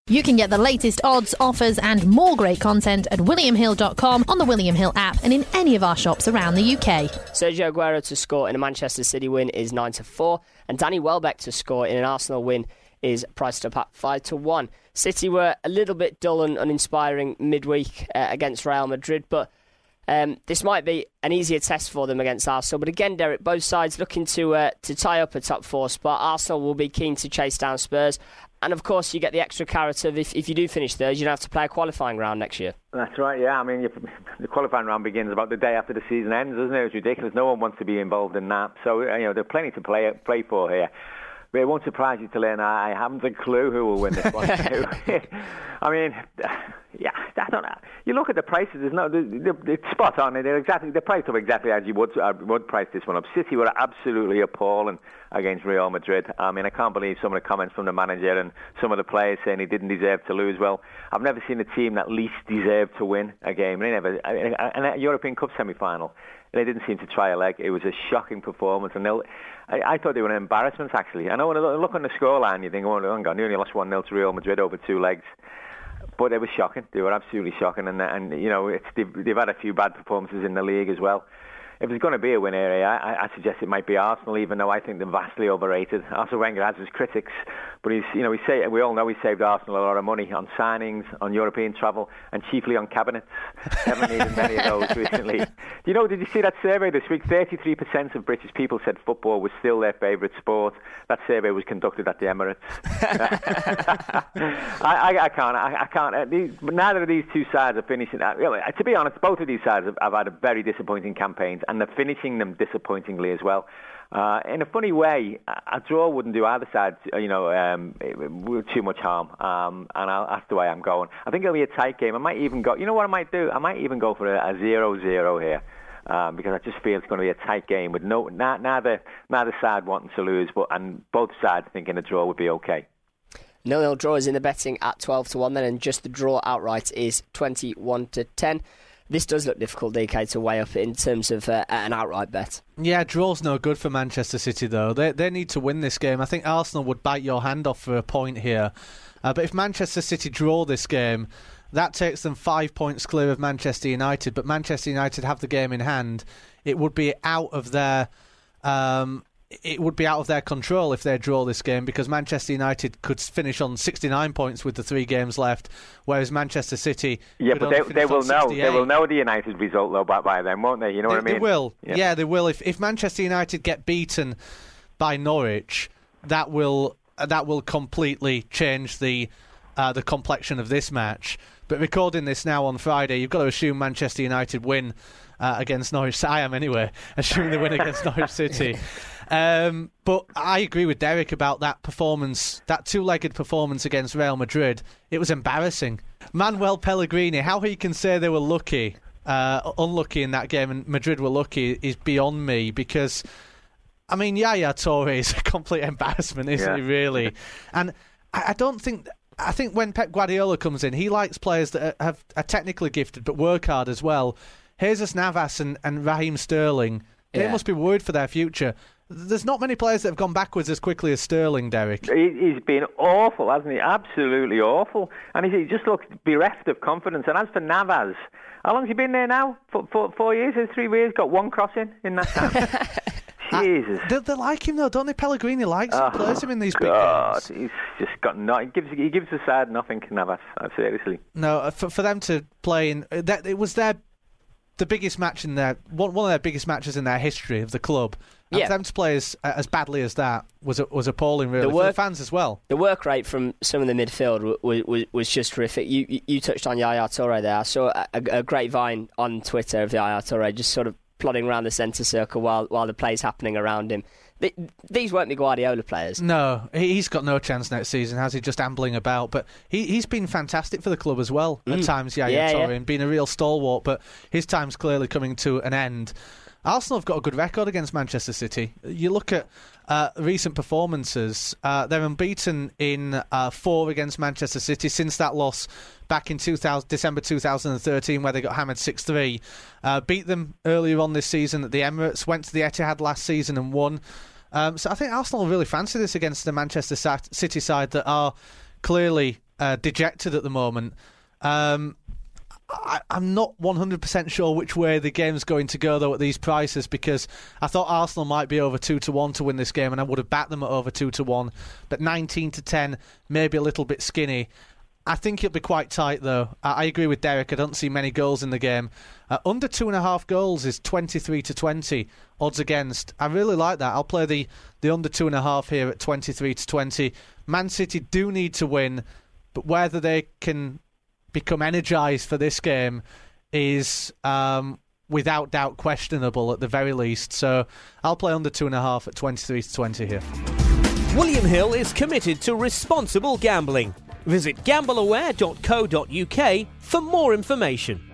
You can get the latest odds, offers and more great content at williamhill.com, on the William Hill app and in any of our shops around the UK. Sergio Aguero to score in a Manchester City win is 9-4, and Danny Welbeck to score in an Arsenal win is priced up at 5-1. City were a little bit dull and uninspiring midweek against Real Madrid, but this might be an easier test for them against Arsenal. But again, Derek, both sides looking to tie up a top four spot. Arsenal will be keen to chase down Spurs. And of course, you get the extra carrot of if you do finish third, you don't have to play a qualifying round next year. That's right, yeah. I mean, the qualifying round begins about the day after the season ends, doesn't it? It's ridiculous. No one wants to be involved in that. So, there's plenty to play for here. But it won't surprise you to learn I haven't a clue who will win this one. I mean, yeah, I don't know. You look at the prices. It's spot on. They're priced up exactly as you would price this one up. City were absolutely appalling against Real Madrid. I mean, I can't believe some of the comments from the manager and some of the players saying he didn't deserve to lose. Well, I've never seen a team that least deserved to win a game. In a European Cup semi-final, they didn't seem to try a leg. It was a shocking performance, and I thought they were an embarrassment, actually. I know when I look on the scoreline, you think, oh God, they only lost 1-0 to Real Madrid over 2 legs. But it was shocking. They were absolutely shocking, and they've had a few bad performances in the league as well. If there's going to be a win area, I suggest it might be Arsenal, even though I think they're vastly overrated. Arsene Wenger has his critics, but we all know he saved Arsenal a lot of money on signings, on European travel, and chiefly on cabinets. Haven't needed many of those recently. Did you see that survey this week? 33% of British people said football was still their favourite sport. That survey was conducted at the Emirates. I can't. Neither of these two sides are finishing. To be honest, both of these sides have had a very disappointing campaigns, and they're finishing them disappointingly as well. In a funny way, a draw wouldn't do either side, too much harm. That's the way I'm going. I think it'll be a tight game. I might even go. You know what I might do? I might even go for a 0-0 here. Because I just feel it's going to be a tight game with neither side wanting to lose, and both sides thinking a draw would be okay. 0-0 draw is in the betting at 12-1 then, and just the draw outright is 21-10. This does look difficult, DK, to weigh up in terms of an outright bet. Yeah, draw's no good for Manchester City, though. They need to win this game. I think Arsenal would bite your hand off for a point here. But if Manchester City draw this game, that takes them 5 points clear of Manchester United. But Manchester United have the game in hand. It would be out of their control if they draw this game, because Manchester United could finish on 69 points with the 3 games left, whereas Manchester City... Yeah, but they will know. They will know the United result, though, by then, won't they? You know what I mean? They will. Yeah, they will. If Manchester United get beaten by Norwich, that will completely change the complexion of this match. But recording this now on Friday, you've got to assume Manchester United win against Norwich. I am anyway, assuming they win against Norwich City. But I agree with Derek about that performance, that 2-legged performance against Real Madrid. It was embarrassing. Manuel Pellegrini, how he can say they were unlucky in that game and Madrid were lucky is beyond me, because, I mean, Yaya Toure is a complete embarrassment, isn't he, really? And I think when Pep Guardiola comes in, he likes players that are technically gifted but work hard as well. Jesus Navas and Raheem Sterling, they must be worried for their future. There's not many players that have gone backwards as quickly as Sterling, Derek. He's been awful, hasn't he? Absolutely awful. And he just looks bereft of confidence. And as for Navas, how long has he been there now? 4 years, 3 years? Got 1 crossing in that time? Jesus. They like him, though, don't they? Pellegrini likes him, plays him in these big games. He's just got he gives the side nothing, Navas, seriously. No, for them to play in... it was the biggest match in their... One of their biggest matches in their history of the club. And for them to play as badly as that was appalling, really, for the fans as well. The work rate from some of the midfield was just terrific. You touched on Yaya Toure there. I saw a great vine on Twitter of Yaya Toure just sort of plodding around the centre circle while the play's happening around him. These weren't the Guardiola players. No, he's got no chance next season, has he? Just ambling about. But he's been fantastic for the club as well at times, Yaya Toure, and been a real stalwart. But his time's clearly coming to an end. Arsenal have got a good record against Manchester City. You look at recent performances, they're unbeaten in 4 against Manchester City since that loss back in December 2013 where they got hammered 6-3. Beat them earlier on this season at the Emirates, went to the Etihad last season and won. So I think Arsenal really fancy this against the Manchester City side that are clearly dejected at the moment. I'm not 100% sure which way the game's going to go, though, at these prices, because I thought Arsenal might be over 2-1 to win this game, and I would have backed them at over 2-1. But 19-10, maybe a little bit skinny. I think it'll be quite tight, though. I agree with Derek. I don't see many goals in the game. Under 2.5 goals is 23-20 odds against. I really like that. I'll play the under 2.5 here at 23-20. Man City do need to win, but whether they can become energised for this game is without doubt questionable at the very least. So I'll play under 2.5 at 23-20 here. William Hill is committed to responsible gambling. Visit gambleaware.co.uk for more information.